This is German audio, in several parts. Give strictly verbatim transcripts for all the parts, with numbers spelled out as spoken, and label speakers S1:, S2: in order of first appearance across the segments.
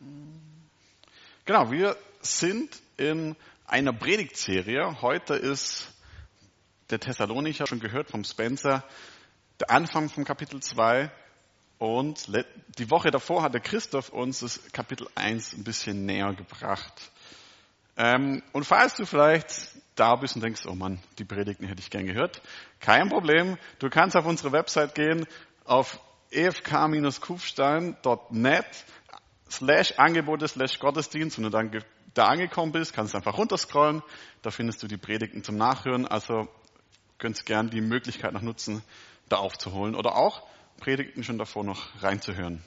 S1: Genau, wir sind in einer Predigtserie. Heute ist der Thessalonicher, schon gehört vom Spencer, der Anfang vom Kapitel zwei. Und die Woche davor hat der Christoph uns das Kapitel eins ein bisschen näher gebracht. Und falls du vielleicht da bist und denkst, oh Mann, die Predigten hätte ich gern gehört, kein Problem. Du kannst auf unsere Website gehen, auf e f k kufstein punkt net slash Angebote slash Gottesdienst. Wenn du dann da angekommen bist, kannst du einfach runterscrollen. Da findest du die Predigten zum Nachhören. Also könntest gern die Möglichkeit noch nutzen, da aufzuholen oder auch Predigten schon davor noch reinzuhören.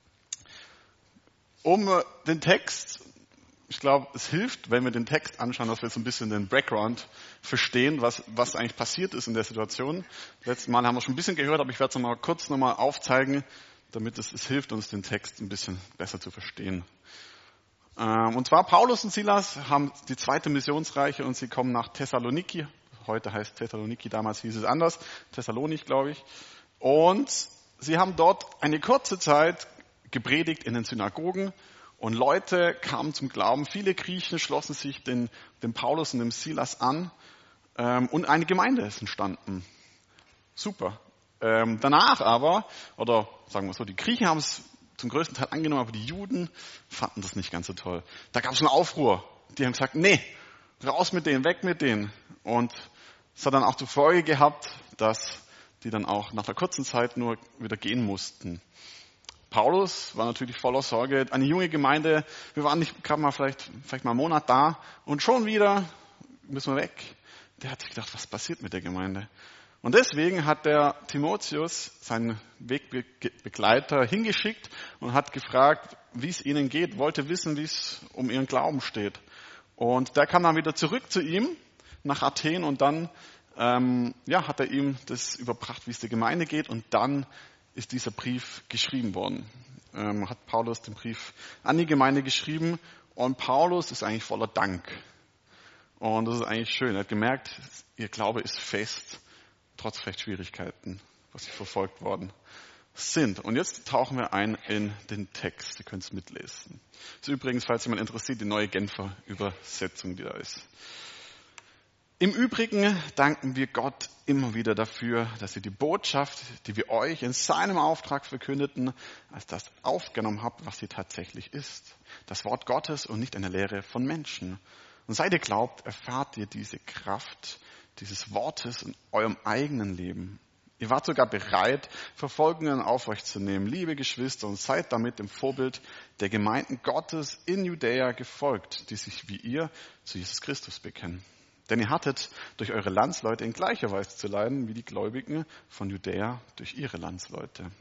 S1: Um den Text, ich glaube, es hilft, wenn wir den Text anschauen, dass wir so ein bisschen den Background verstehen, was, was eigentlich passiert ist in der Situation. Letztes Mal haben wir schon ein bisschen gehört, aber ich werde es nochmal kurz nochmal aufzeigen, damit es, es hilft, uns den Text ein bisschen besser zu verstehen. Ähm, und zwar Paulus und Silas haben die zweite Missionsreiche und sie kommen nach Thessaloniki. Heute heißt Thessaloniki, damals hieß es anders. Thessalonik, glaube ich. Und sie haben dort eine kurze Zeit gepredigt in den Synagogen. Und Leute kamen zum Glauben. Viele Griechen schlossen sich den, dem Paulus und dem Silas an. Ähm, und eine Gemeinde ist entstanden. Super. Ähm, danach aber, oder sagen wir so, die Griechen haben es zum größten Teil angenommen, aber die Juden fanden das nicht ganz so toll. Da gab es einen Aufruhr. Die haben gesagt, nee, raus mit denen, weg mit denen. Und es hat dann auch zur Folge gehabt, dass die dann auch nach einer kurzen Zeit nur wieder gehen mussten. Paulus war natürlich voller Sorge. Eine junge Gemeinde, wir waren nicht gerade mal vielleicht, vielleicht mal einen Monat da und schon wieder müssen wir weg. Der hat sich gedacht, was passiert mit der Gemeinde? Und deswegen hat der Timotheus seinen Wegbegleiter hingeschickt und hat gefragt, wie es ihnen geht, wollte wissen, wie es um ihren Glauben steht. Und der kam dann wieder zurück zu ihm nach Athen und dann ähm, ja, hat er ihm das überbracht, wie es der Gemeinde geht, und dann ist dieser Brief geschrieben worden. Ähm, hat Paulus den Brief an die Gemeinde geschrieben und Paulus ist eigentlich voller Dank. Und das ist eigentlich schön. Er hat gemerkt, ihr Glaube ist fest, trotz vielleicht Schwierigkeiten, was sie verfolgt worden sind. Und jetzt tauchen wir ein in den Text. Ihr könnt es mitlesen. Das ist übrigens, falls jemand interessiert, die neue Genfer Übersetzung, die da ist. Im Übrigen danken wir Gott immer wieder dafür, dass ihr die Botschaft, die wir euch in seinem Auftrag verkündeten, als das aufgenommen habt, was sie tatsächlich ist. Das Wort Gottes und nicht eine Lehre von Menschen. Und seit ihr glaubt, erfahrt ihr diese Kraft dieses Wortes in eurem eigenen Leben. Ihr wart sogar bereit, Verfolgungen auf euch zu nehmen, liebe Geschwister, und seid damit dem Vorbild der Gemeinden Gottes in Judäa gefolgt, die sich wie ihr zu Jesus Christus bekennen. Denn ihr hattet durch eure Landsleute in gleicher Weise zu leiden, wie die Gläubigen von Judäa durch ihre Landsleute.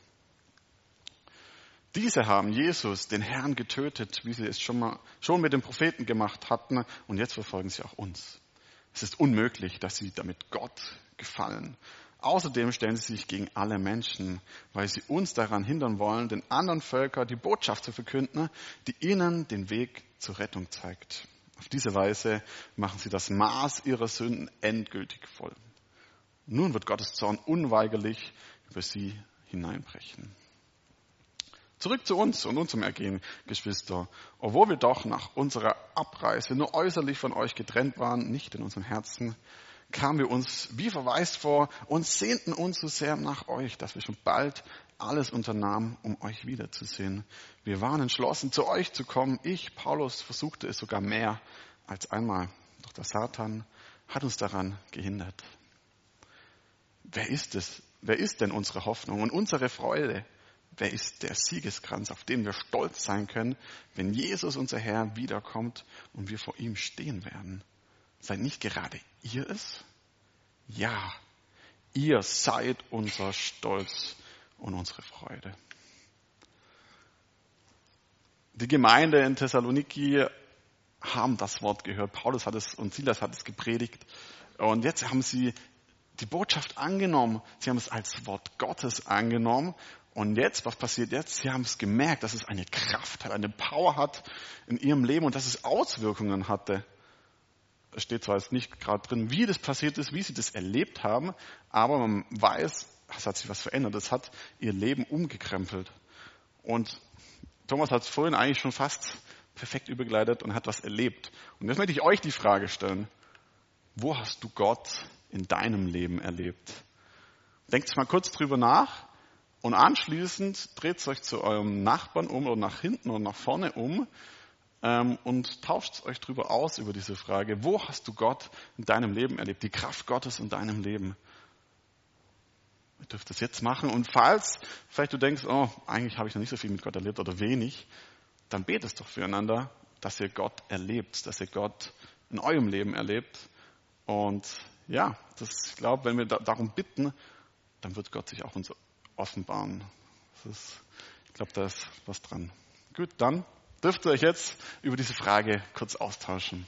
S1: Diese haben Jesus, den Herrn, getötet, wie sie es schon mal, schon mit den Propheten gemacht hatten, und jetzt verfolgen sie auch uns. Es ist unmöglich, dass sie damit Gott gefallen. Außerdem stellen sie sich gegen alle Menschen, weil sie uns daran hindern wollen, den anderen Völkern die Botschaft zu verkünden, die ihnen den Weg zur Rettung zeigt. Auf diese Weise machen sie das Maß ihrer Sünden endgültig voll. Nun wird Gottes Zorn unweigerlich über sie hineinbrechen. Zurück zu uns und unserem Ergehen, Geschwister. Obwohl wir doch nach unserer Abreise nur äußerlich von euch getrennt waren, nicht in unserem Herzen, kamen wir uns wie verwaist vor und sehnten uns so sehr nach euch, dass wir schon bald alles unternahmen, um euch wiederzusehen. Wir waren entschlossen, zu euch zu kommen. Ich, Paulus, versuchte es sogar mehr als einmal. Doch der Satan hat uns daran gehindert. Wer ist es? Wer ist denn unsere Hoffnung und unsere Freude? Wer ist der Siegeskranz, auf den wir stolz sein können, wenn Jesus, unser Herr, wiederkommt und wir vor ihm stehen werden? Seid nicht gerade ihr es? Ja, ihr seid unser Stolz und unsere Freude. Die Gemeinde in Thessaloniki haben das Wort gehört. Paulus hat es und Silas hat es gepredigt. Und jetzt haben sie die Botschaft angenommen. Sie haben es als Wort Gottes angenommen. Und jetzt, was passiert jetzt? Sie haben es gemerkt, dass es eine Kraft hat, eine Power hat in ihrem Leben und dass es Auswirkungen hatte. Es steht zwar jetzt nicht gerade drin, wie das passiert ist, wie sie das erlebt haben, aber man weiß, es hat sich was verändert. Es hat ihr Leben umgekrempelt. Und Thomas hat es vorhin eigentlich schon fast perfekt übergeleitet und hat was erlebt. Und jetzt möchte ich euch die Frage stellen, wo hast du Gott in deinem Leben erlebt? Denkt mal kurz drüber nach und anschließend dreht euch zu eurem Nachbarn um oder nach hinten oder nach vorne um ähm, und tauscht euch drüber aus über diese Frage, wo hast du Gott in deinem Leben erlebt, die Kraft Gottes in deinem Leben? Ihr dürft das jetzt machen und falls vielleicht du denkst, oh, eigentlich habe ich noch nicht so viel mit Gott erlebt oder wenig, dann betet doch füreinander, dass ihr Gott erlebt, dass ihr Gott in eurem Leben erlebt. Und ja, das, ich glaube, wenn wir da, darum bitten, dann wird Gott sich auch uns offenbaren. Das ist, ich glaube, da ist was dran. Gut, dann dürft ihr euch jetzt über diese Frage kurz austauschen.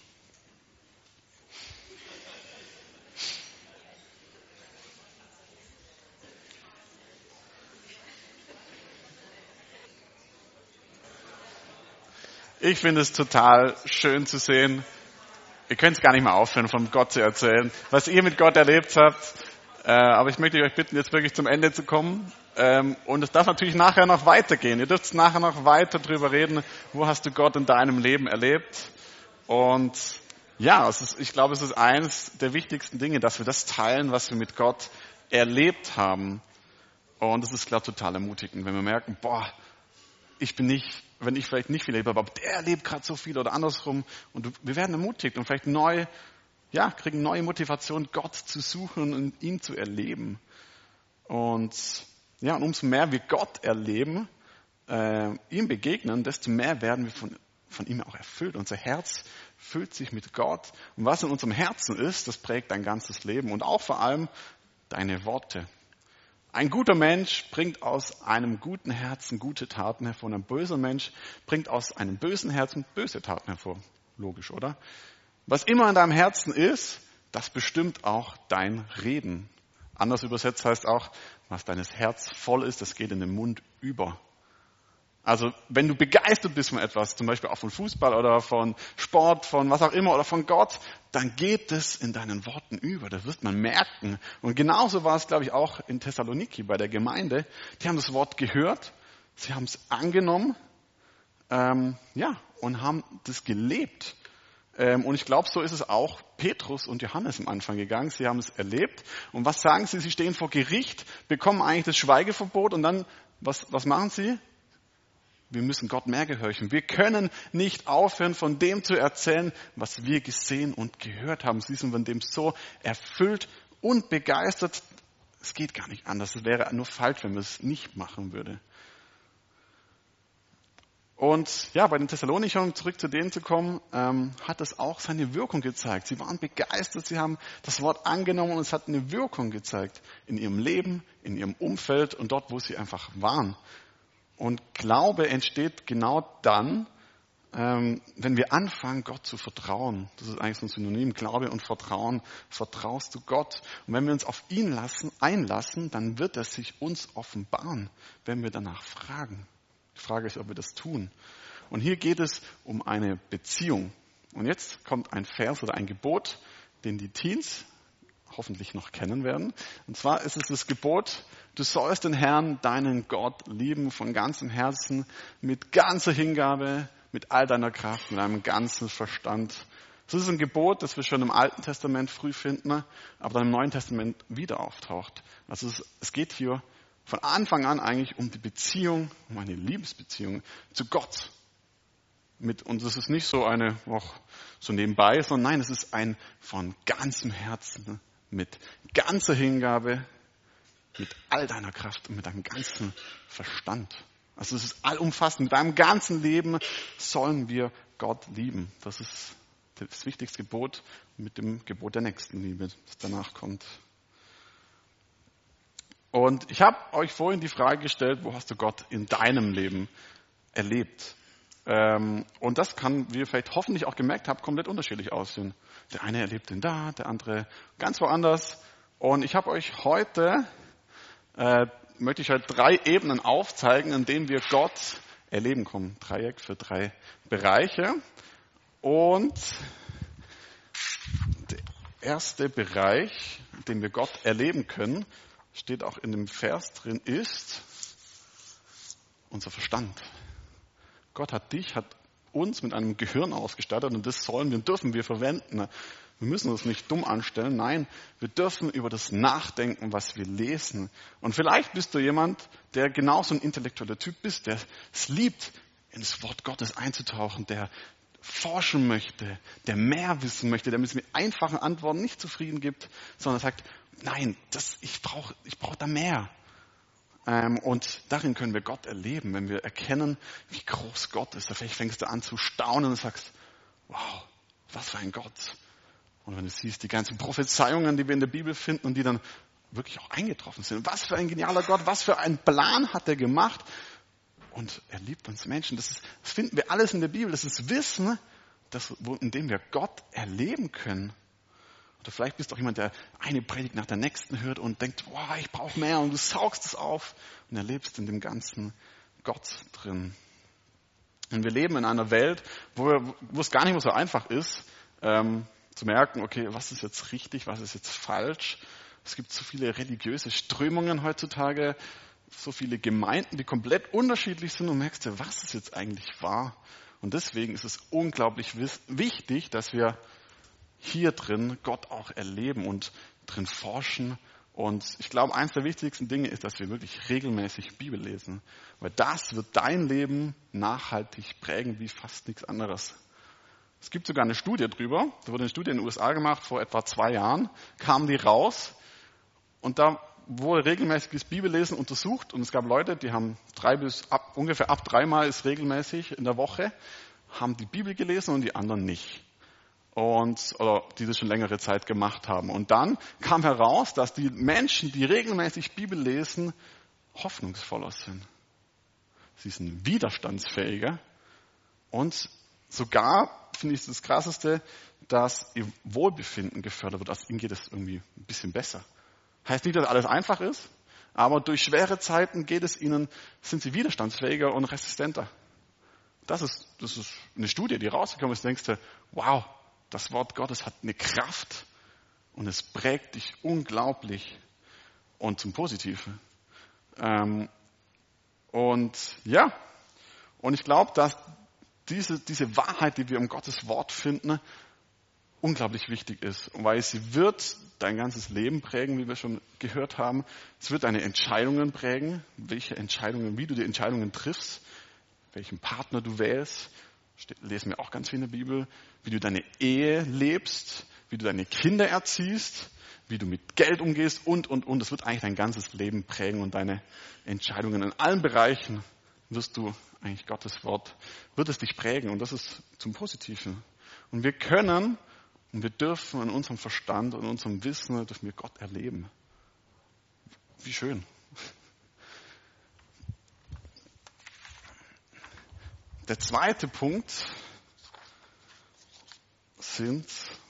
S1: Ich finde es total schön zu sehen. Ihr könnt es gar nicht mehr aufhören, von Gott zu erzählen, was ihr mit Gott erlebt habt. Äh, aber ich möchte euch bitten, jetzt wirklich zum Ende zu kommen. Ähm, und es darf natürlich nachher noch weitergehen. Ihr dürft nachher noch weiter drüber reden, wo hast du Gott in deinem Leben erlebt. Und ja, es ist, ich glaube, es ist eines der wichtigsten Dinge, dass wir das teilen, was wir mit Gott erlebt haben. Und es ist, glaube ich, total ermutigend, wenn wir merken, boah, ich bin nicht, wenn ich vielleicht nicht viel erlebe, aber der erlebt gerade so viel oder andersrum. Und wir werden ermutigt und vielleicht neu, ja, kriegen neue Motivation, Gott zu suchen und ihn zu erleben. Und ja, und umso mehr wir Gott erleben, äh, ihm begegnen, desto mehr werden wir von, von ihm auch erfüllt. Unser Herz füllt sich mit Gott. Und was in unserem Herzen ist, das prägt dein ganzes Leben und auch vor allem deine Worte. Ein guter Mensch bringt aus einem guten Herzen gute Taten hervor. Und ein böser Mensch bringt aus einem bösen Herzen böse Taten hervor. Logisch, oder? Was immer in deinem Herzen ist, das bestimmt auch dein Reden. Anders übersetzt heißt auch, was deines Herz voll ist, das geht in den Mund über. Also wenn du begeistert bist von etwas, zum Beispiel auch von Fußball oder von Sport, von was auch immer oder von Gott, dann geht es in deinen Worten über. Das wird man merken. Und genauso war es, glaube ich, auch in Thessaloniki bei der Gemeinde. Die haben das Wort gehört, sie haben es angenommen, ähm, ja, und haben das gelebt. Ähm, und ich glaube, so ist es auch Petrus und Johannes am Anfang gegangen. Sie haben es erlebt. Und was sagen sie? Sie stehen vor Gericht, bekommen eigentlich das Schweigeverbot und dann, was, was machen sie? Wir müssen Gott mehr gehorchen. Wir können nicht aufhören, von dem zu erzählen, was wir gesehen und gehört haben. Sie sind von dem so erfüllt und begeistert. Es geht gar nicht anders. Es wäre nur falsch, wenn wir es nicht machen würden. Und ja, bei den Thessalonichern, um zurück zu denen zu kommen, ähm, hat es auch seine Wirkung gezeigt. Sie waren begeistert, sie haben das Wort angenommen und es hat eine Wirkung gezeigt in ihrem Leben, in ihrem Umfeld und dort, wo sie einfach waren. Und Glaube entsteht genau dann, ähm, wenn wir anfangen, Gott zu vertrauen. Das ist eigentlich so ein Synonym, Glaube und Vertrauen. Vertraust du Gott? Und wenn wir uns auf ihn lassen, einlassen, dann wird er sich uns offenbaren, wenn wir danach fragen. Die Frage ist, ob wir das tun. Und hier geht es um eine Beziehung. Und jetzt kommt ein Vers oder ein Gebot, den die Teens hoffentlich noch kennen werden. Und zwar ist es das Gebot, du sollst den Herrn, deinen Gott, lieben von ganzem Herzen, mit ganzer Hingabe, mit all deiner Kraft, mit deinem ganzen Verstand. Das ist ein Gebot, das wir schon im Alten Testament früh finden, aber dann im Neuen Testament wieder auftaucht. Also es, es geht hier von Anfang an eigentlich um die Beziehung, um eine Liebesbeziehung zu Gott. Mit, und es ist nicht so eine, auch so nebenbei, sondern nein, es ist ein von ganzem Herzen, mit ganzer Hingabe, mit all deiner Kraft und mit deinem ganzen Verstand. Also es ist allumfassend. Mit deinem ganzen Leben sollen wir Gott lieben. Das ist das wichtigste Gebot mit dem Gebot der Nächstenliebe, das danach kommt. Und ich habe euch vorhin die Frage gestellt, wo hast du Gott in deinem Leben erlebt? Und das kann, wie ihr vielleicht hoffentlich auch gemerkt habt, komplett unterschiedlich aussehen. Der eine erlebt ihn da, der andere ganz woanders. Und ich habe euch heute, äh, möchte ich euch drei Ebenen aufzeigen, in denen wir Gott erleben können. Dreieck für drei Bereiche. Und der erste Bereich, in dem wir Gott erleben können, steht auch in dem Vers drin, ist unser Verstand. Gott hat dich, hat uns mit einem Gehirn ausgestattet und das sollen wir, dürfen wir verwenden. Wir müssen uns nicht dumm anstellen. Nein, wir dürfen über das nachdenken, was wir lesen. Und vielleicht bist du jemand, der genauso ein intellektueller Typ ist, der es liebt, in das Wort Gottes einzutauchen, der forschen möchte, der mehr wissen möchte, der mit einfachen Antworten nicht zufrieden gibt, sondern sagt, nein, das, ich brauche ich brauch da mehr. Ähm, und darin können wir Gott erleben, wenn wir erkennen, wie groß Gott ist. Vielleicht fängst du an zu staunen und sagst, wow, was für ein Gott. Und wenn du siehst, die ganzen Prophezeiungen, die wir in der Bibel finden und die dann wirklich auch eingetroffen sind. Was für ein genialer Gott, was für einen Plan hat er gemacht. Und er liebt uns Menschen. Das, ist, das finden wir alles in der Bibel. Das ist Wissen, das, in dem wir Gott erleben können. Oder vielleicht bist du auch jemand, der eine Predigt nach der nächsten hört und denkt, wow, ich brauche mehr. Und du saugst es auf und erlebst in dem ganzen Gott drin. Und wir leben in einer Welt, wo, wir, wo es gar nicht mehr so einfach ist, ähm, zu merken, okay, was ist jetzt richtig, was ist jetzt falsch. Es gibt so viele religiöse Strömungen heutzutage, so viele Gemeinden, die komplett unterschiedlich sind und merkst du, was ist jetzt eigentlich wahr? Und deswegen ist es unglaublich wichtig, dass wir hier drin Gott auch erleben und drin forschen. Und ich glaube, eines der wichtigsten Dinge ist, dass wir wirklich regelmäßig Bibel lesen. Weil das wird dein Leben nachhaltig prägen wie fast nichts anderes. Es gibt sogar eine Studie drüber. Da wurde eine Studie in den U S A gemacht, vor etwa zwei Jahren kamen die raus. Und da wurde regelmäßiges Bibellesen untersucht. Und es gab Leute, die haben drei bis ab, ungefähr ab dreimal ist regelmäßig in der Woche, haben die Bibel gelesen und die anderen nicht. Und, oder die das schon längere Zeit gemacht haben. Und dann kam heraus, dass die Menschen, die regelmäßig Bibel lesen, hoffnungsvoller sind. Sie sind widerstandsfähiger. Und sogar, finde ich das Krasseste, dass ihr Wohlbefinden gefördert wird. Also ihnen geht es irgendwie ein bisschen besser. Heißt nicht, dass alles einfach ist, aber durch schwere Zeiten geht es ihnen, sind sie widerstandsfähiger und resistenter. Das ist, das ist eine Studie, die rausgekommen ist. Denkst du, wow, das Wort Gottes hat eine Kraft und es prägt dich unglaublich und zum Positiven. Ähm, und ja, und ich glaube, dass diese, diese Wahrheit, die wir im Gottes Wort finden, unglaublich wichtig ist, weil sie wird dein ganzes Leben prägen, wie wir schon gehört haben. Es wird deine Entscheidungen prägen, welche Entscheidungen, wie du die Entscheidungen triffst, welchen Partner du wählst. Lesen wir auch ganz viel in der Bibel, wie du deine Ehe lebst, wie du deine Kinder erziehst, wie du mit Geld umgehst und, und, und. Das wird eigentlich dein ganzes Leben prägen und deine Entscheidungen in allen Bereichen wirst du eigentlich Gottes Wort, wird es dich prägen und das ist zum Positiven. Und wir können und wir dürfen in unserem Verstand und in unserem Wissen, dürfen wir Gott erleben. Wie schön. Der zweite Punkt sind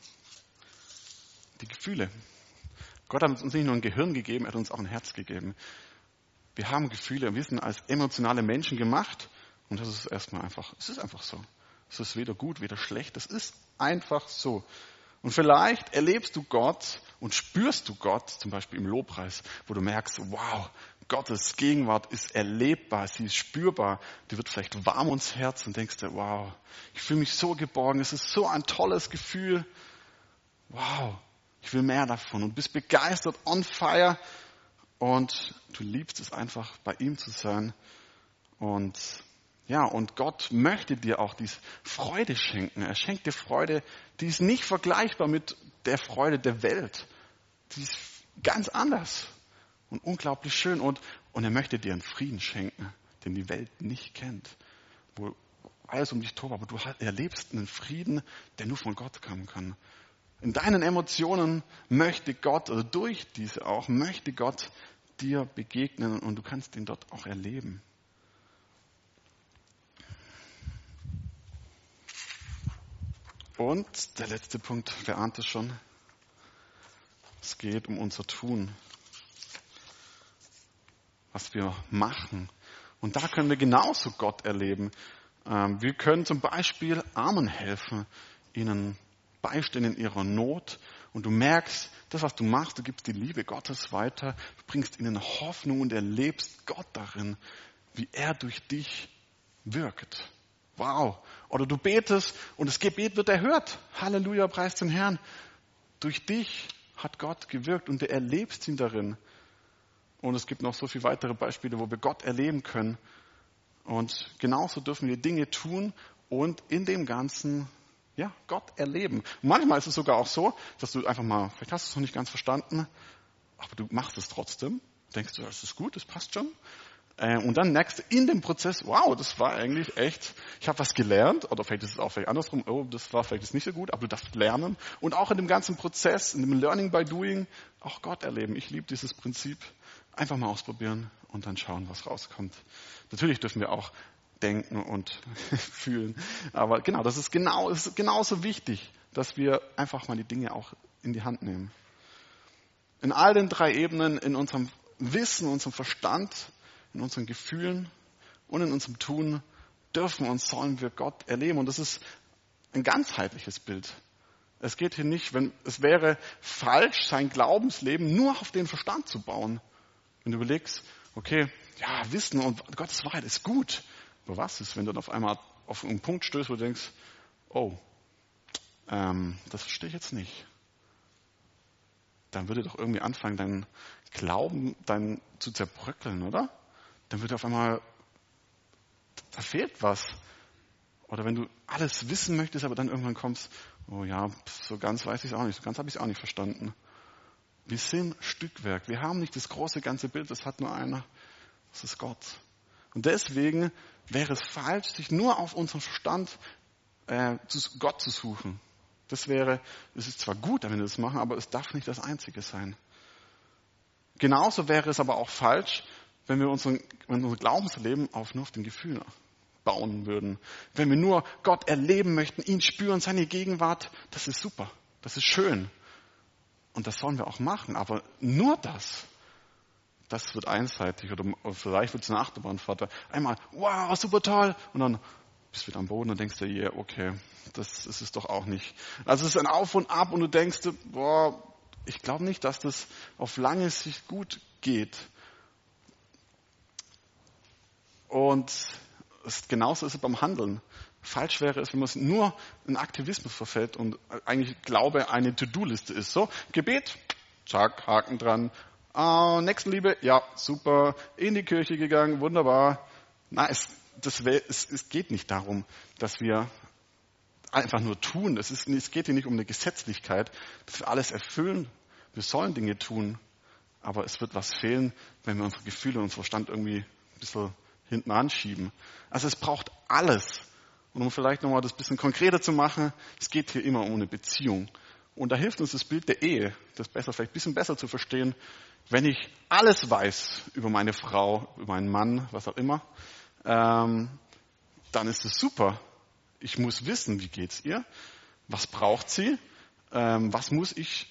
S1: die Gefühle. Gott hat uns nicht nur ein Gehirn gegeben, er hat uns auch ein Herz gegeben. Wir haben Gefühle, wir sind als emotionale Menschen gemacht und das ist erstmal einfach, es ist einfach so. Es ist weder gut, weder schlecht, es ist einfach so. Und vielleicht erlebst du Gott und spürst du Gott, zum Beispiel im Lobpreis, wo du merkst, wow, Gottes Gegenwart ist erlebbar, sie ist spürbar. Dir wird vielleicht warm ums Herz und denkst dir, wow, ich fühle mich so geborgen, es ist so ein tolles Gefühl. Wow, ich will mehr davon und bist begeistert, on fire und du liebst es einfach, bei ihm zu sein. Und ja, und Gott möchte dir auch diese Freude schenken. Er schenkt dir Freude, die ist nicht vergleichbar mit der Freude der Welt. Die ist ganz anders und unglaublich schön. Und, und er möchte dir einen Frieden schenken, den die Welt nicht kennt. Wo alles um dich tobt, aber du erlebst einen Frieden, der nur von Gott kommen kann. In deinen Emotionen möchte Gott, oder durch diese auch, möchte Gott dir begegnen und du kannst ihn dort auch erleben. Und der letzte Punkt, wer ahnt es schon? Es geht um unser Tun, was wir machen. Und da können wir genauso Gott erleben. Wir können zum Beispiel Armen helfen, ihnen beistehen in ihrer Not. Und du merkst, das, was du machst, du gibst die Liebe Gottes weiter, du bringst ihnen Hoffnung und erlebst Gott darin, wie er durch dich wirkt. Wow. Oder du betest und das Gebet wird erhört. Halleluja, preis den Herrn. Durch dich hat Gott gewirkt und du erlebst ihn darin. Und es gibt noch so viele weitere Beispiele, wo wir Gott erleben können. Und genauso dürfen wir Dinge tun und in dem Ganzen, ja, Gott erleben. Und manchmal ist es sogar auch so, dass du einfach mal, vielleicht hast du es noch nicht ganz verstanden, aber du machst es trotzdem. Denkst du, das ist gut, das passt schon. Und dann merkst du in dem Prozess, wow, das war eigentlich echt, ich habe was gelernt, oder vielleicht ist es auch vielleicht andersrum, oh, das war vielleicht nicht so gut, aber du darfst lernen. Und auch in dem ganzen Prozess, in dem Learning by Doing, auch Gott erleben. Ich liebe dieses Prinzip. Einfach mal ausprobieren und dann schauen, was rauskommt. Natürlich dürfen wir auch denken und fühlen. Aber genau, das ist genau, das ist genauso wichtig, dass wir einfach mal die Dinge auch in die Hand nehmen. In all den drei Ebenen, in unserem Wissen, unserem Verstand, in unseren Gefühlen und in unserem Tun dürfen und sollen wir Gott erleben. Und das ist ein ganzheitliches Bild. Es geht hier nicht, wenn, es wäre falsch, sein Glaubensleben nur auf den Verstand zu bauen. Wenn du überlegst, okay, ja, Wissen und Gottes Wahrheit ist gut. Aber was ist, wenn du dann auf einmal auf einen Punkt stößt, wo du denkst, oh, ähm, das verstehe ich jetzt nicht. Dann würde doch irgendwie anfangen, dein Glauben dann zu zerbröckeln, oder? Dann würde auf einmal, da fehlt was. Oder wenn du alles wissen möchtest, aber dann irgendwann kommst, oh ja, so ganz weiß ich es auch nicht, so ganz habe ich es auch nicht verstanden. Wir sind Stückwerk. Wir haben nicht das große ganze Bild, das hat nur einer. Das ist Gott. Und deswegen wäre es falsch, sich nur auf unseren Verstand äh, zu Gott zu suchen. Das wäre, es ist zwar gut, wenn wir das machen, aber es darf nicht das Einzige sein. Genauso wäre es aber auch falsch, wenn wir unseren, wenn unser Glaubensleben auf, nur auf den Gefühlen bauen würden. Wenn wir nur Gott erleben möchten, ihn spüren, seine Gegenwart, das ist super, das ist schön. Und das sollen wir auch machen, aber nur das, das wird einseitig oder vielleicht wird es eine Achterbahnfahrt. Einmal, wow, super toll, und dann bist du wieder am Boden und denkst dir, yeah, okay, das ist es doch auch nicht. Also es ist ein Auf und Ab und du denkst dir, boah, ich glaube nicht, dass das auf lange Sicht gut geht. Und es, genauso ist es beim Handeln. Falsch wäre es, wenn man es nur in Aktivismus verfällt und eigentlich Glaube eine To-Do-Liste ist. So, Gebet, zack, Haken dran. Ah, Nächstenliebe, ja, super. In die Kirche gegangen, wunderbar. Nein, es, das wär, es, es geht nicht darum, dass wir einfach nur tun. Es, ist, es geht hier nicht um eine Gesetzlichkeit, dass wir alles erfüllen. Wir sollen Dinge tun, aber es wird was fehlen, wenn wir unsere Gefühle und unseren Verstand irgendwie ein bisschen hinten anschieben. Also es braucht alles. Und um vielleicht nochmal das ein bisschen konkreter zu machen, es geht hier immer um eine Beziehung. Und da hilft uns das Bild der Ehe, das besser, vielleicht ein bisschen besser zu verstehen. Wenn ich alles weiß über meine Frau, über meinen Mann, was auch immer, ähm, dann ist es super. Ich muss wissen, wie geht's ihr? Was braucht sie? Ähm, was muss ich?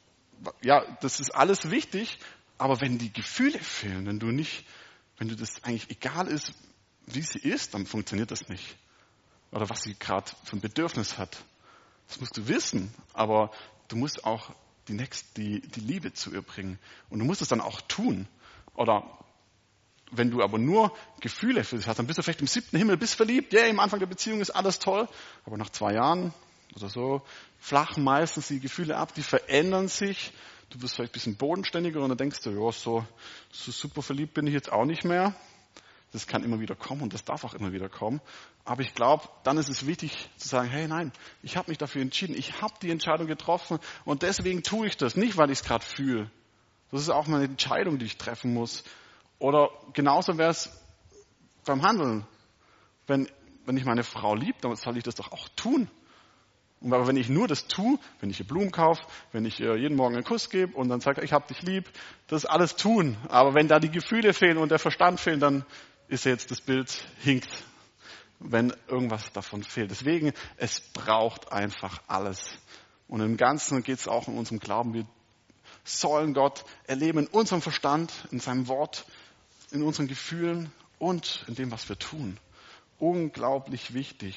S1: Ja, das ist alles wichtig. Aber wenn die Gefühle fehlen, wenn du nicht, wenn du das eigentlich egal ist, wie sie ist, dann funktioniert das nicht. Oder was sie gerade für ein Bedürfnis hat. Das musst du wissen, aber du musst auch die, Nächst, die, die Liebe zu ihr bringen. Und du musst es dann auch tun. Oder wenn du aber nur Gefühle für sie hast, dann bist du vielleicht im siebten Himmel, bist verliebt, ja, yeah, am Anfang der Beziehung ist alles toll, aber nach zwei Jahren oder so flachen meistens die Gefühle ab, die verändern sich. Du wirst vielleicht ein bisschen bodenständiger und dann denkst du, ja, so, so super verliebt bin ich jetzt auch nicht mehr. Das kann immer wieder kommen und das darf auch immer wieder kommen. Aber ich glaube, dann ist es wichtig zu sagen, hey, nein, ich habe mich dafür entschieden. Ich habe die Entscheidung getroffen und deswegen tue ich das. Nicht, weil ich es gerade fühle. Das ist auch mal eine Entscheidung, die ich treffen muss. Oder genauso wäre es beim Handeln. Wenn, wenn ich meine Frau liebe, dann soll ich das doch auch tun. Und aber wenn ich nur das tue, wenn ich ihr Blumen kaufe, wenn ich ihr jeden Morgen einen Kuss gebe und dann sage, ich habe dich lieb, das ist alles tun. Aber wenn da die Gefühle fehlen und der Verstand fehlt, dann ist jetzt das Bild hinkt, wenn irgendwas davon fehlt. Deswegen, es braucht einfach alles. Und im Ganzen geht es auch in unserem Glauben. Wir sollen Gott erleben in unserem Verstand, in seinem Wort, in unseren Gefühlen und in dem, was wir tun. Unglaublich wichtig.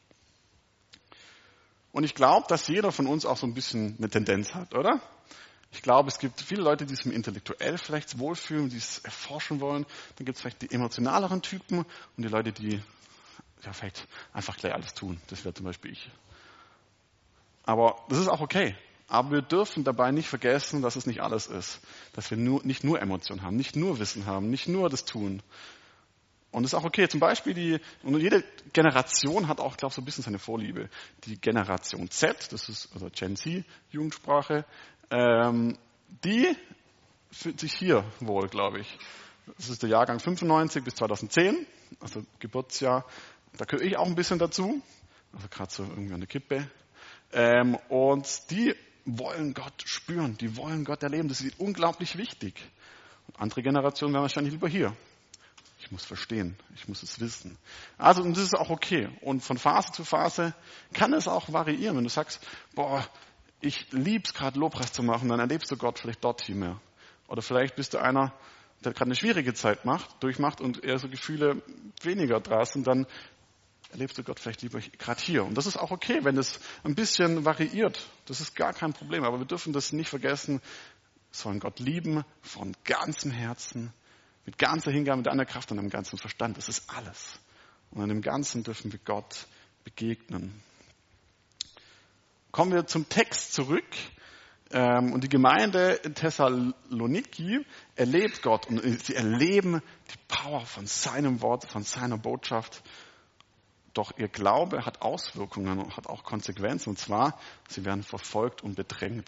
S1: Und ich glaube, dass jeder von uns auch so ein bisschen eine Tendenz hat, oder? Ich glaube, es gibt viele Leute, die sich intellektuell vielleicht wohlfühlen, die es erforschen wollen. Dann gibt es vielleicht die emotionaleren Typen und die Leute, die ja, vielleicht einfach gleich alles tun. Das wäre zum Beispiel ich. Aber das ist auch okay. Aber wir dürfen dabei nicht vergessen, dass es nicht alles ist. Dass wir nur, nicht nur Emotionen haben, nicht nur Wissen haben, nicht nur das tun. Und das ist auch okay. Zum Beispiel die, und jede Generation hat auch, glaube ich, so ein bisschen seine Vorliebe. Die Generation Z, das ist also Gen Z, Jugendsprache, ähm, die fühlt sich hier wohl, glaube ich. Das ist der Jahrgang fünfundneunzig bis zweitausendzehn, also Geburtsjahr. Da gehöre ich auch ein bisschen dazu. Also gerade so irgendwie an der Kippe. Ähm, und die wollen Gott spüren, die wollen Gott erleben. Das ist unglaublich wichtig. Und andere Generationen wären wahrscheinlich lieber hier. Ich muss verstehen, ich muss es wissen. Also, und das ist auch okay. Und von Phase zu Phase kann es auch variieren. Wenn du sagst, boah, ich lieb's gerade Lobpreis zu machen, dann erlebst du Gott vielleicht dort viel mehr. Oder vielleicht bist du einer, der gerade eine schwierige Zeit macht, durchmacht und eher so Gefühle weniger da sind, dann erlebst du Gott vielleicht lieber gerade hier. Und das ist auch okay, wenn es ein bisschen variiert. Das ist gar kein Problem. Aber wir dürfen das nicht vergessen. Wir sollen Gott lieben von ganzem Herzen, mit ganzer Hingabe, mit einer Kraft und einem ganzen Verstand. Das ist alles. Und an dem Ganzen dürfen wir Gott begegnen. Kommen wir zum Text zurück. Und die Gemeinde in Thessaloniki erlebt Gott und sie erleben die Power von seinem Wort, von seiner Botschaft. Doch ihr Glaube hat Auswirkungen und hat auch Konsequenzen. Und zwar, sie werden verfolgt und bedrängt.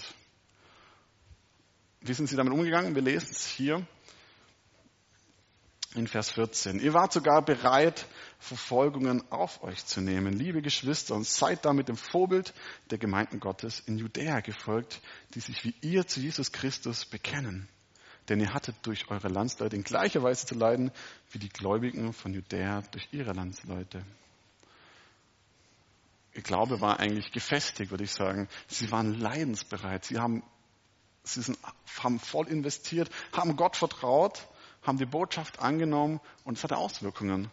S1: Wie sind sie damit umgegangen? Wir lesen es hier in Vers vierzehn. Ihr wart sogar bereit, Verfolgungen auf euch zu nehmen, liebe Geschwister, und seid damit dem Vorbild der Gemeinden Gottes in Judäa gefolgt, die sich wie ihr zu Jesus Christus bekennen. Denn ihr hattet durch eure Landsleute in gleicher Weise zu leiden, wie die Gläubigen von Judäa durch ihre Landsleute. Ihr Glaube war eigentlich gefestigt, würde ich sagen. Sie waren leidensbereit. Sie haben, sie sind, haben voll investiert, haben Gott vertraut, haben die Botschaft angenommen und es hatte Auswirkungen.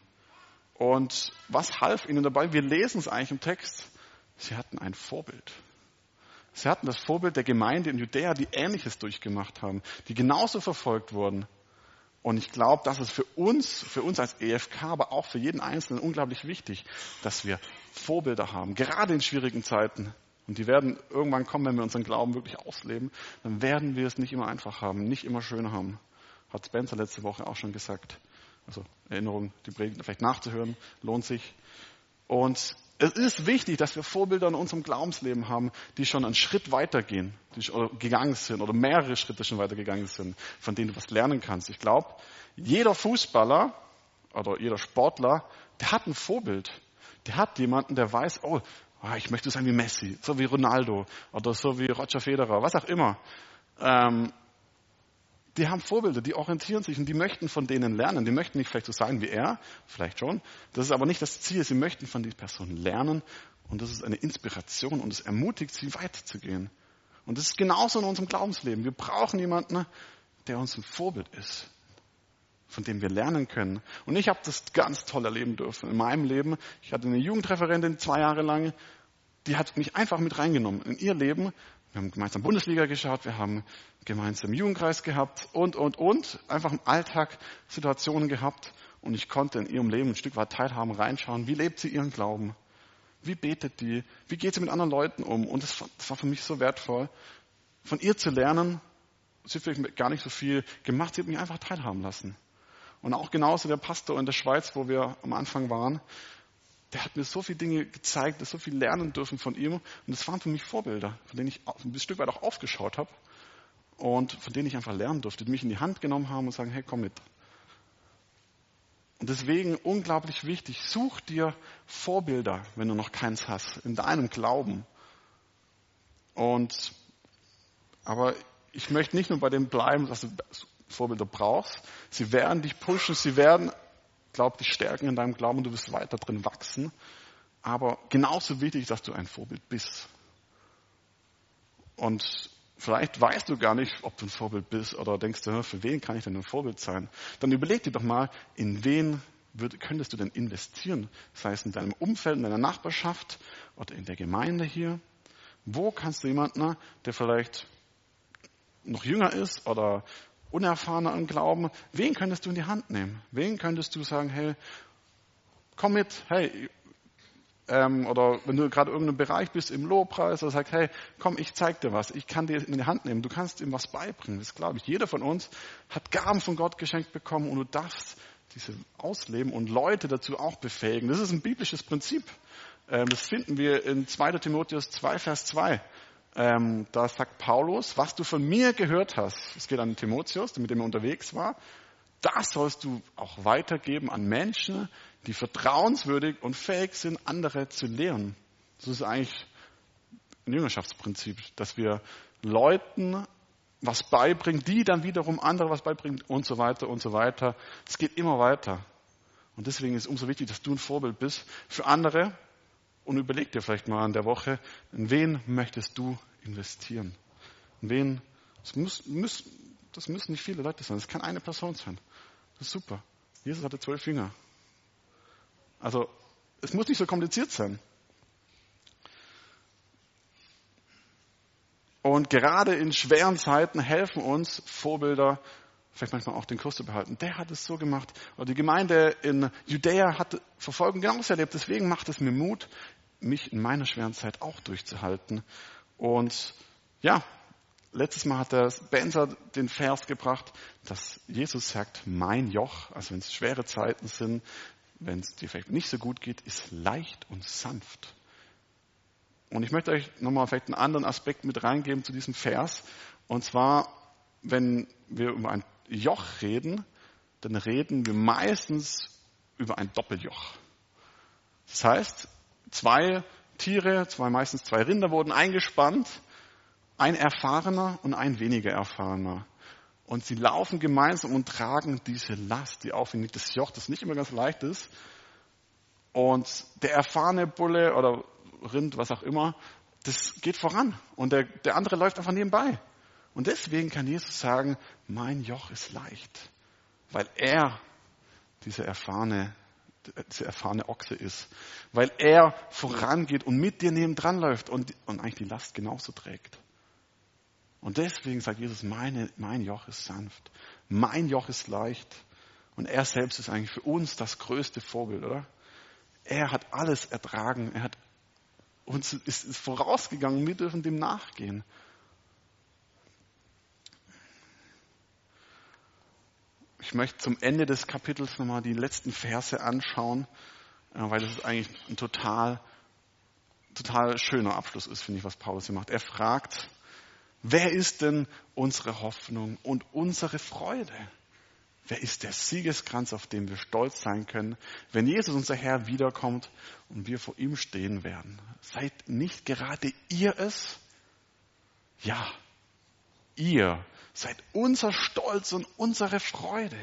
S1: Und was half ihnen dabei? Wir lesen es eigentlich im Text. Sie hatten ein Vorbild. Sie hatten das Vorbild der Gemeinde in Judäa, die Ähnliches durchgemacht haben, die genauso verfolgt wurden. Und ich glaube, das ist für uns, für uns als E F K, aber auch für jeden Einzelnen unglaublich wichtig, dass wir Vorbilder haben, gerade in schwierigen Zeiten. Und die werden irgendwann kommen, wenn wir unseren Glauben wirklich ausleben, dann werden wir es nicht immer einfach haben, nicht immer schön haben. Hat Spencer letzte Woche auch schon gesagt. Also Erinnerung, die Predigt vielleicht nachzuhören, lohnt sich. Und es ist wichtig, dass wir Vorbilder in unserem Glaubensleben haben, die schon einen Schritt weitergehen, die schon gegangen sind oder mehrere Schritte schon weitergegangen sind, von denen du was lernen kannst. Ich glaube, jeder Fußballer oder jeder Sportler, der hat ein Vorbild. Der hat jemanden, der weiß, oh, ich möchte sein wie Messi, so wie Ronaldo oder so wie Roger Federer, was auch immer. Ähm, Die haben Vorbilder, die orientieren sich und die möchten von denen lernen. Die möchten nicht vielleicht so sein wie er, vielleicht schon. Das ist aber nicht das Ziel. Sie möchten von dieser Person lernen und das ist eine Inspiration und es ermutigt sie weiterzugehen. Und das ist genauso in unserem Glaubensleben. Wir brauchen jemanden, der uns ein Vorbild ist, von dem wir lernen können. Und ich habe das ganz toll erleben dürfen in meinem Leben. Ich hatte eine Jugendreferentin zwei Jahre lang, die hat mich einfach mit reingenommen in ihr Leben. Wir haben gemeinsam Bundesliga geschaut, wir haben gemeinsam Jugendkreis gehabt und, und, und. Einfach im Alltag Situationen gehabt und ich konnte in ihrem Leben ein Stück weit teilhaben, reinschauen. Wie lebt sie ihren Glauben? Wie betet die? Wie geht sie mit anderen Leuten um? Und das war für mich so wertvoll, von ihr zu lernen. Sie hat vielleicht gar nicht so viel gemacht, sie hat mich einfach teilhaben lassen. Und auch genauso der Pastor in der Schweiz, wo wir am Anfang waren, der hat mir so viele Dinge gezeigt, so viel lernen dürfen von ihm. Und das waren für mich Vorbilder, von denen ich ein Stück weit auch aufgeschaut habe und von denen ich einfach lernen durfte, die mich in die Hand genommen haben und sagen, hey, komm mit. Und deswegen unglaublich wichtig, such dir Vorbilder, wenn du noch keins hast, in deinem Glauben. Und, aber ich möchte nicht nur bei dem bleiben, dass du Vorbilder brauchst. Sie werden dich pushen, sie werden Glaub dich stärken in deinem Glauben und du wirst weiter drin wachsen. Aber genauso wichtig, dass du ein Vorbild bist. Und vielleicht weißt du gar nicht, ob du ein Vorbild bist oder denkst du, für wen kann ich denn ein Vorbild sein? Dann überleg dir doch mal, in wen würd, könntest du denn investieren? Sei es in deinem Umfeld, in deiner Nachbarschaft oder in der Gemeinde hier. Wo kannst du jemanden, der vielleicht noch jünger ist oder unerfahrener im Glauben, wen könntest du in die Hand nehmen? Wen könntest du sagen, hey, komm mit, hey, ähm, oder wenn du gerade in irgendeinem Bereich bist im Lobpreis, oder sagst, hey, komm, ich zeig dir was, ich kann dir in die Hand nehmen, du kannst ihm was beibringen, das glaube ich. Jeder von uns hat Gaben von Gott geschenkt bekommen und du darfst diese ausleben und Leute dazu auch befähigen. Das ist ein biblisches Prinzip. Ähm, das finden wir in zweiter Timotheus zwei, Vers zwei. Ähm, da sagt Paulus, was du von mir gehört hast, es geht an Timotheus, der mit dem er unterwegs war, das sollst du auch weitergeben an Menschen, die vertrauenswürdig und fähig sind, andere zu lehren. Das ist eigentlich ein Jüngerschaftsprinzip, dass wir Leuten was beibringen, die dann wiederum andere was beibringen und so weiter und so weiter. Es geht immer weiter. Und deswegen ist es umso wichtig, dass du ein Vorbild bist für andere. Und überleg dir vielleicht mal an der Woche, in wen möchtest du investieren? In wen? Das, muss, muss, das müssen nicht viele Leute sein. Das kann eine Person sein. Das ist super. Jesus hatte zwölf Jünger. Also, es muss nicht so kompliziert sein. Und gerade in schweren Zeiten helfen uns Vorbilder, vielleicht manchmal auch den Kurs zu behalten. Der hat es so gemacht. Oder die Gemeinde in Judäa hat Verfolgung genauso erlebt. Deswegen macht es mir Mut, mich in meiner schweren Zeit auch durchzuhalten. Und ja, letztes Mal hat der Benzer den Vers gebracht, dass Jesus sagt, mein Joch, also wenn es schwere Zeiten sind, wenn es dir vielleicht nicht so gut geht, ist leicht und sanft. Und ich möchte euch nochmal vielleicht einen anderen Aspekt mit reingeben zu diesem Vers. Und zwar, wenn wir über ein Joch reden, dann reden wir meistens über ein Doppeljoch. Das heißt, zwei Tiere, zwei, meistens zwei Rinder wurden eingespannt, ein erfahrener und ein weniger erfahrener. Und sie laufen gemeinsam und tragen diese Last, die auf ihnen liegt, das Joch, das nicht immer ganz leicht ist. Und der erfahrene Bulle oder Rind, was auch immer, das geht voran. Und der, der andere läuft einfach nebenbei. Und deswegen kann Jesus sagen, mein Joch ist leicht. Weil er dieser erfahrene, dieser erfahrene Ochse ist. Weil er vorangeht und mit dir nebendran läuft und, und eigentlich die Last genauso trägt. Und deswegen sagt Jesus, meine, mein Joch ist sanft. Mein Joch ist leicht. Und er selbst ist eigentlich für uns das größte Vorbild, oder? Er hat alles ertragen. Er hat uns ist, ist vorausgegangen. Wir dürfen dem nachgehen. Ich möchte zum Ende des Kapitels nochmal die letzten Verse anschauen, weil das ist eigentlich ein total, total schöner Abschluss ist, finde ich, was Paulus hier macht. Er fragt, wer ist denn unsere Hoffnung und unsere Freude? Wer ist der Siegeskranz, auf dem wir stolz sein können, wenn Jesus, unser Herr, wiederkommt und wir vor ihm stehen werden? Seid nicht gerade ihr es? Ja, ihr seid unser Stolz und unsere Freude.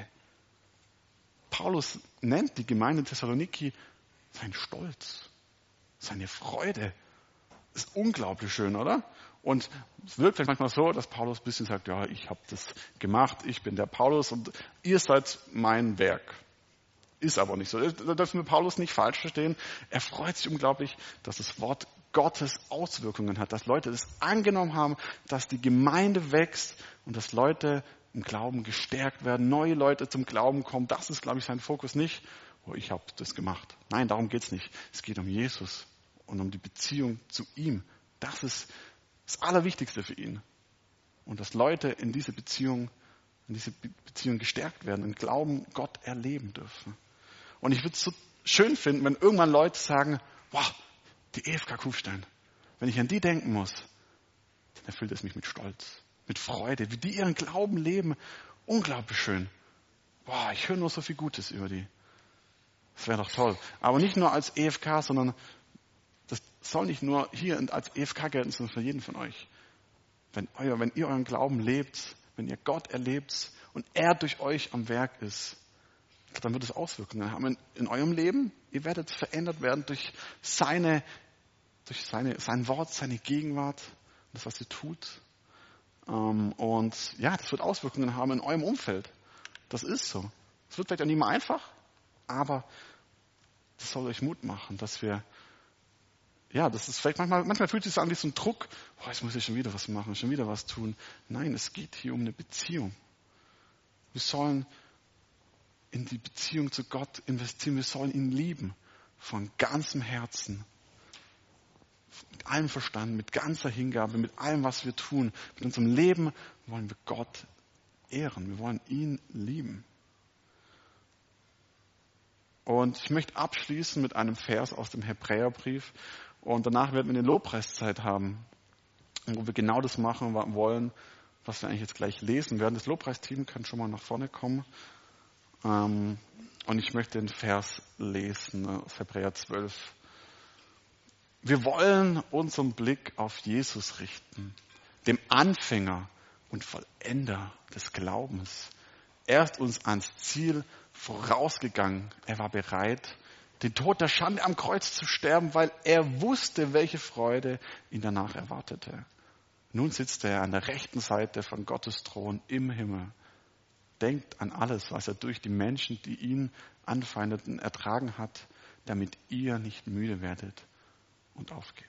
S1: Paulus nennt die Gemeinde in Thessaloniki sein Stolz, seine Freude. Das ist unglaublich schön, oder? Und es wirkt vielleicht manchmal so, dass Paulus ein bisschen sagt, ja, ich habe das gemacht, ich bin der Paulus und ihr seid mein Werk. Ist aber nicht so. Da dürfen wir Paulus nicht falsch verstehen. Er freut sich unglaublich, dass das Wort Gottes Auswirkungen hat, dass Leute es angenommen haben, dass die Gemeinde wächst und dass Leute im Glauben gestärkt werden, neue Leute zum Glauben kommen. Das ist, glaube ich, sein Fokus nicht, oh, ich habe das gemacht. Nein, darum geht's nicht. Es geht um Jesus und um die Beziehung zu ihm. Das ist das Allerwichtigste für ihn. Und dass Leute in diese Beziehung, in diese Beziehung gestärkt werden, im Glauben Gott erleben dürfen. Und ich würde es so schön finden, wenn irgendwann Leute sagen, wow, die E F K Kufstein, wenn ich an die denken muss, dann erfüllt es mich mit Stolz, mit Freude, wie die ihren Glauben leben. Unglaublich schön. Wow, ich höre nur so viel Gutes über die. Das wäre doch toll. Aber nicht nur als E F K, sondern das soll nicht nur hier als E F K gelten, sondern für jeden von euch. Wenn, euer, wenn ihr euren Glauben lebt, wenn ihr Gott erlebt und er durch euch am Werk ist, dann wird es Auswirkungen haben in, in eurem Leben. Ihr werdet verändert werden durch seine, durch seine, sein Wort, seine Gegenwart, das, was ihr tut. Und ja, das wird Auswirkungen haben in eurem Umfeld. Das ist so. Es wird vielleicht auch nicht mehr einfach, aber das soll euch Mut machen, dass wir, ja, das ist vielleicht manchmal, manchmal fühlt es sich an wie so ein Druck. Boah, jetzt muss ich schon wieder was machen, schon wieder was tun. Nein, es geht hier um eine Beziehung. Wir sollen in die Beziehung zu Gott investieren. Wir sollen ihn lieben. von ganzem Herzen, mit allem Verstand, mit ganzer Hingabe, mit allem, was wir tun, mit unserem Leben wollen wir Gott ehren. Wir wollen ihn lieben. Und ich möchte abschließen mit einem Vers aus dem Hebräerbrief. Und danach werden wir eine Lobpreiszeit haben, wo wir genau das machen wollen, was wir eigentlich jetzt gleich lesen werden. Das Lobpreisteam kann schon mal nach vorne kommen. Und ich möchte den Vers lesen aus Hebräer zwölf. Wir wollen unseren Blick auf Jesus richten, dem Anfänger und Vollender des Glaubens. Er ist uns ans Ziel vorausgegangen. Er war bereit, den Tod der Schande am Kreuz zu sterben, weil er wusste, welche Freude ihn danach erwartete. Nun sitzt er an der rechten Seite von Gottes Thron im Himmel. Denkt an alles, was er durch die Menschen, die ihn anfeindeten, ertragen hat, damit ihr nicht müde werdet und aufgibt.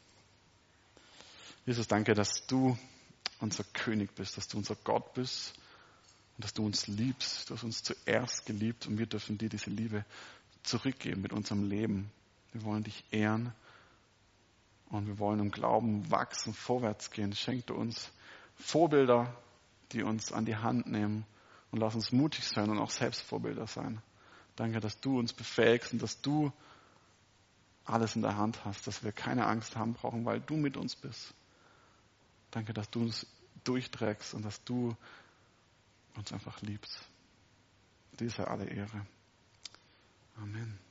S1: Jesus, danke, dass du unser König bist, dass du unser Gott bist und dass du uns liebst. Du hast uns zuerst geliebt und wir dürfen dir diese Liebe zurückgeben mit unserem Leben. Wir wollen dich ehren und wir wollen im Glauben wachsen, vorwärts gehen. Schenk du uns Vorbilder, die uns an die Hand nehmen und lass uns mutig sein und auch selbst Vorbilder sein. Danke, dass du uns befähigst und dass du alles in der Hand hast, dass wir keine Angst haben brauchen, weil du mit uns bist. Danke, dass du uns durchträgst und dass du uns einfach liebst. Dir sei alle Ehre. Amen.